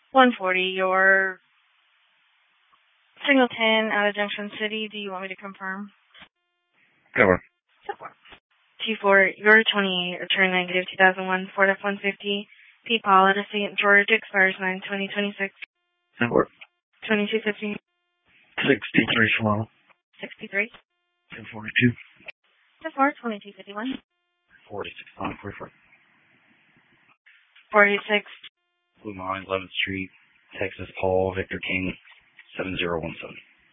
140, your Singleton out of Junction City. Do you want me to confirm? Cover. 24, your 28, return negative 2001, Ford F-150, P. Paul out of St. George, expires 9/2026. Network. 2250. 63 Toronto. 63. 1042. 24, 2251. 46 on 44. 46. Blue Line, 11th Street, Texas, Paul, Victor King, 7017.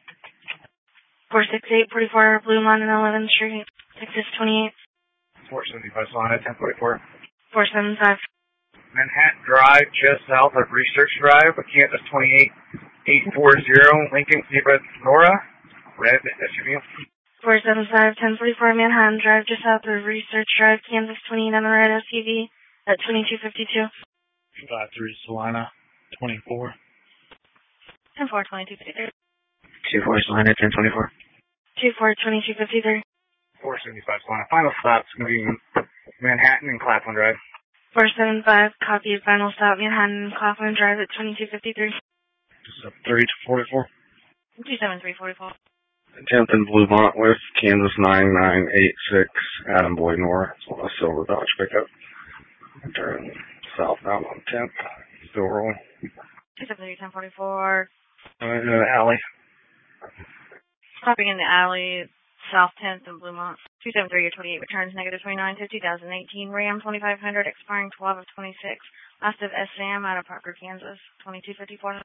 468, 44, Blue Mountain, 11th Street, Texas, 28. 475 Solana, 1044. 475. Manhattan Drive, just south of Research Drive, Kansas 28840, Lincoln, Zebra, Nora, red SUV. 475, 1044, Manhattan Drive, just south of Research Drive, Kansas, 28 on the red SUV at 2252. 53 Solana, 24. 10-4, 2253. 24 Solana, 1024. 2-4, 2253. 475 Solana. Final stop's going to be Manhattan and Claflin Drive. 475, copy of final stop, Manhattan and Claflin Drive at 2253. 3 to 44. 27344. 10th and Bluemont with Kansas 9986, Adam Boyd Nora. It's a silver Dodge pickup. Turn southbound on 10th. Still rolling. 273, 1044. Alley. Stopping in the alley, South 10th and Bluemont. 273 or 28 returns negative 29 to 2018. Ram 2500 expiring 12 of 26. Last of SM out of Parker, Kansas. 2254.